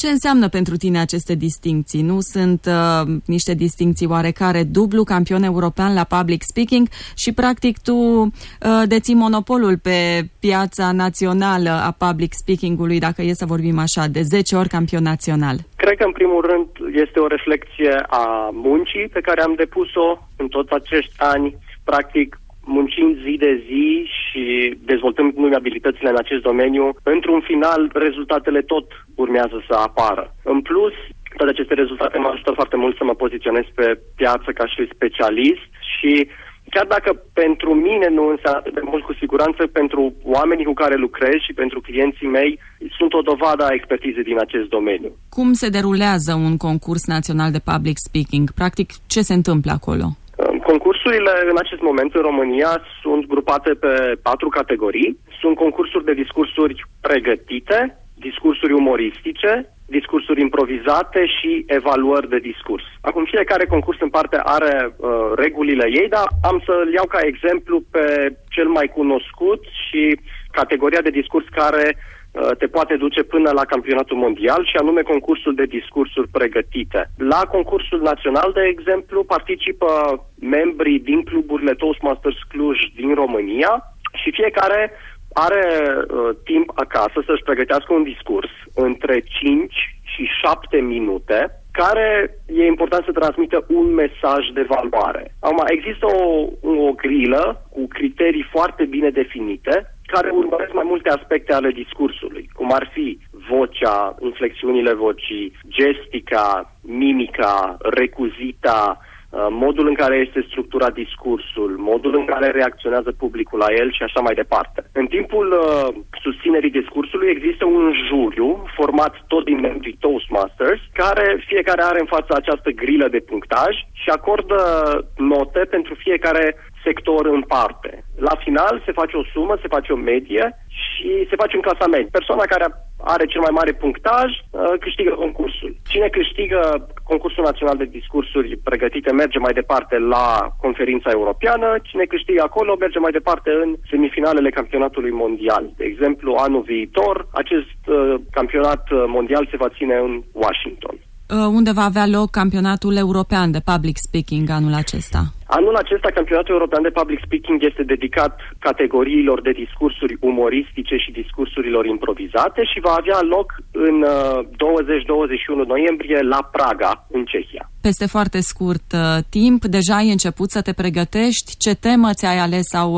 Ce înseamnă pentru tine aceste distincții? Nu sunt niște distincții oarecare? Dublu campion european la public speaking și practic tu deții monopolul pe piața națională a public speaking-ului, dacă e să vorbim așa, de 10 ori campion național. Cred că în primul rând este o reflecție a muncii pe care am depus-o în toți acești ani, practic muncind zi de zi și dezvoltând abilitățile în acest domeniu. Într-un final, rezultatele tot urmează să apară. În plus, toate aceste rezultate mă ajută foarte mult să mă poziționez pe piață ca și specialist și chiar dacă pentru mine nu înseamnă atât de mult, cu siguranță pentru oamenii cu care lucrez și pentru clienții mei sunt o dovadă a expertizei din acest domeniu. Cum se derulează un concurs național de public speaking? Practic, ce se întâmplă acolo? Concursurile în acest moment în România sunt grupate pe 4 categorii. Sunt concursuri de discursuri pregătite, discursuri umoristice, discursuri improvizate și evaluări de discurs. Acum fiecare concurs în parte are regulile ei, dar am să-l iau ca exemplu pe cel mai cunoscut și categoria de discurs care te poate duce până la campionatul mondial și anume concursul de discursuri pregătite. La concursul național, de exemplu, participă membrii din cluburile Toastmasters Cluj din România și fiecare are timp acasă să-și pregătească un discurs între 5 și 7 minute, care e important să transmită un mesaj de valoare. Acum, există o grilă cu criterii foarte bine definite, care urmăresc mai multe aspecte ale discursului, cum ar fi vocea, inflexiunile vocii, gestica, mimica, recuzita, modul în care este structurat discursul, modul în care reacționează publicul la el și așa mai departe. În timpul susținerii discursului există un juriu format tot din membrii Toastmasters, care fiecare are în față această grilă de punctaj și acordă note pentru fiecare sector în parte. La final se face o sumă, se face o medie și se face un clasament. Persoana care are cel mai mare punctaj câștigă concursul. Cine câștigă concursul național de discursuri pregătite merge mai departe la conferința europeană, cine câștigă acolo merge mai departe în semifinalele campionatului mondial. De exemplu, anul viitor, acest campionat mondial se va ține în Washington. Unde va avea loc campionatul european de public speaking anul acesta? Anul acesta, campionatul european de public speaking este dedicat categoriilor de discursuri umoristice și discursurilor improvizate și va avea loc în 20-21 noiembrie la Praga, în Cehia. Peste foarte scurt timp, deja ai început să te pregătești? Ce temă ți-ai ales sau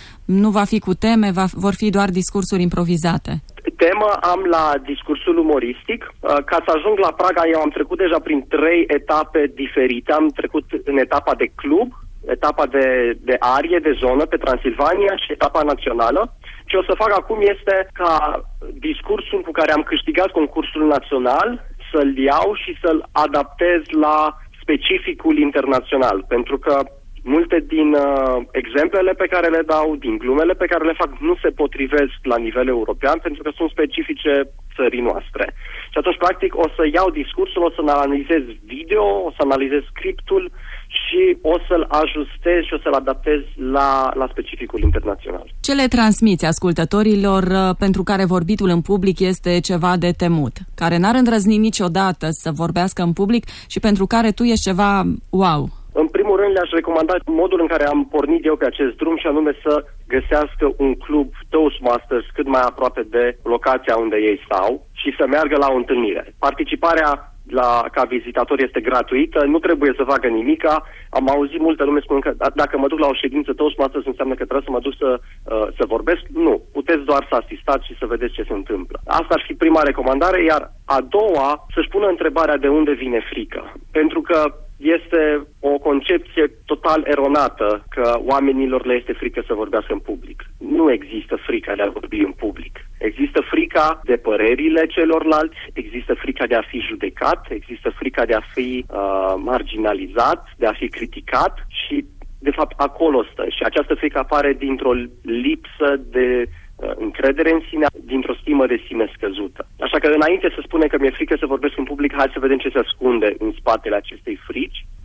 nu va fi cu teme, vor fi doar discursuri improvizate? Temă am la discursul umoristic. Ca să ajung la Praga, eu am trecut deja prin 3 etape diferite. Am trecut în etapa de club, etapa de arie, de zonă pe Transilvania și etapa națională. Ce o să fac acum este ca discursul cu care am câștigat concursul național să-l iau și să-l adaptez la specificul internațional, pentru că multe din exemplele pe care le dau, din glumele pe care le fac, nu se potrivesc la nivel european pentru că sunt specifice țării noastre. Și atunci, practic, o să iau discursul, o să analizez video, o să analizez scriptul și o să-l ajustez și o să-l adaptez la specificul internațional. Ce le transmiți ascultătorilor pentru care vorbitul în public este ceva de temut, care n-ar îndrăzni niciodată să vorbească în public și pentru care tu ești ceva wow? În primul rând le-aș recomanda modul în care am pornit eu pe acest drum și anume să găsească un club Toastmasters cât mai aproape de locația unde ei stau și să meargă la o întâlnire. Participarea ca vizitator este gratuită, nu trebuie să facă nimica. Am auzit multă lume spun că dacă mă duc la o ședință Toastmasters înseamnă că trebuie să mă duc să vorbesc. Nu, puteți doar să asistați și să vedeți ce se întâmplă. Asta ar fi prima recomandare, iar a doua, să-și pună întrebarea de unde vine frica. Pentru că este o concepție total eronată că oamenilor le este frică să vorbească în public. Nu există frica de a vorbi în public. Există frica de părerile celorlalți, există frica de a fi judecat, există frica de a fi marginalizat, de a fi criticat și, de fapt, acolo stă. Și această frică apare dintr-o lipsă de încredere în sine, dintr-o stimă de sine scăzută. Așa că înainte să spune că mi-e frică să vorbesc în public, hai să vedem ce se ascunde în spatele acestei frici.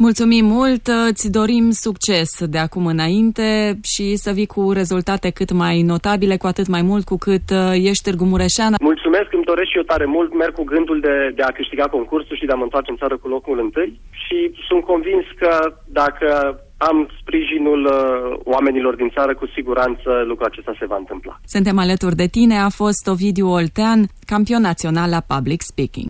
Mulțumim mult, îți dorim succes de acum înainte și să vii cu rezultate cât mai notabile, cu atât mai mult cu cât ești Târgu Mureșan. Mulțumesc, îmi doresc și eu tare mult, merg cu gândul de a câștiga concursul și de a mă întoarce în țară cu locul întâi și sunt convins că dacă am sprijinul oamenilor din țară, cu siguranță lucrul acesta se va întâmpla. Suntem alături de tine, a fost Ovidiu Oltean, campion național la Public Speaking.